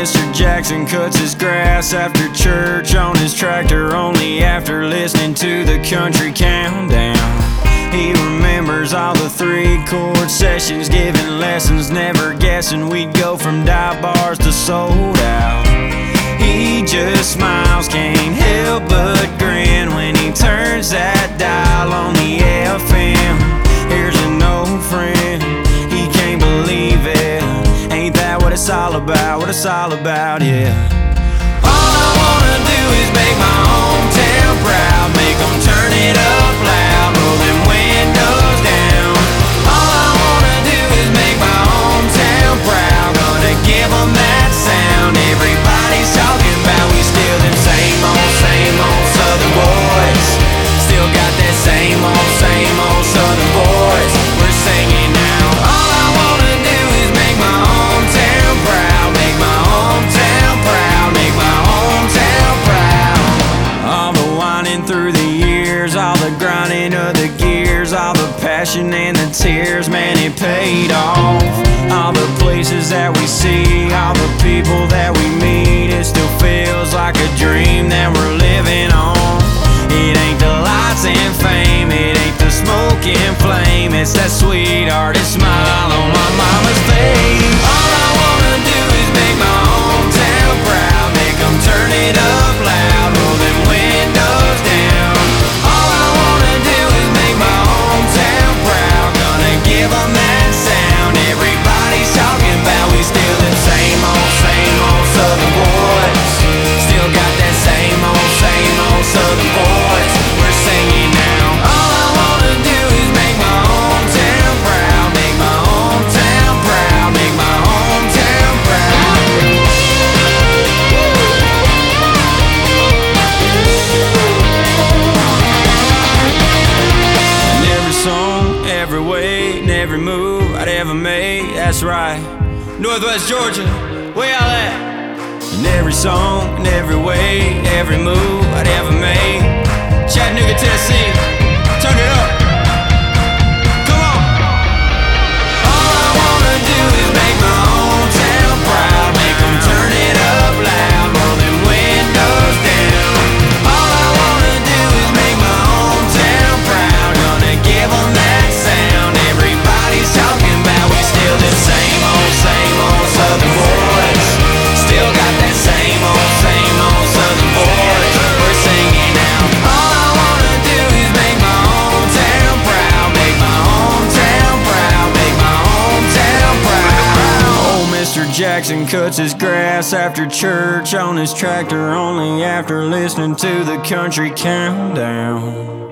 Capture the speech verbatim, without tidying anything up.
Mister Jackson cuts his grass after church on his tractor, only after listening to the country countdown. He remembers all the three-chord sessions, giving lessons, never guessing we'd go from dive bars to sold out. He just smiles, can't help but grin when he turns that dial on the F M. Here's an old friend, he can't believe it. Ain't that what it's all about, what it's all about, yeah. All I wanna do is make my hometown proud, make them turn it up loud, roll them windows down. All I wanna do is make my hometown proud, gonna give them that sound everybody's talking about. We still them same old, same old Southern boys, still got that same old, same old Southern boys. We're singing now. All I wanna do is make my hometown proud, make my hometown proud, make my hometown proud. All the whining through the years, all the grinding of the gears, all the passion and the tears, man, it paid off. All the places that we see, all the people that we meet, it still feels like a dream that we're living on. It ain't the lights and fame, it ain't the smoke and flame, it's that sweethearted smile on my mama's face. All I wanna do is make my hometown proud, make them turn it up loud, roll them windows down. All I wanna do is make my hometown proud, gonna give them that sound everybody's talking about. We still the same old, same old Southern boys, still got that same old, same old Southern boys. We're singing now. All I wanna do is make my hometown proud, make my hometown proud, make my hometown proud. And every song, every way, and every move I'd ever made, that's right, Northwest Georgia, where y'all at? And every song, and every way, every move I'd ever made, Chattanooga, Tennessee, turn it up. Come on. All I wanna do is make my hometown proud, make them turn it up loud, roll them windows down. All I wanna do is make my hometown proud, gonna give them that sound everybody's talking about. We still the same old, same old Southern boys, still got that same old, same old Southern boys. We're singing now. All I wanna do is make my hometown proud, make my hometown proud, make my hometown proud. Old Mister Jackson cuts his grass after church on his tractor, only after listening to the country countdown.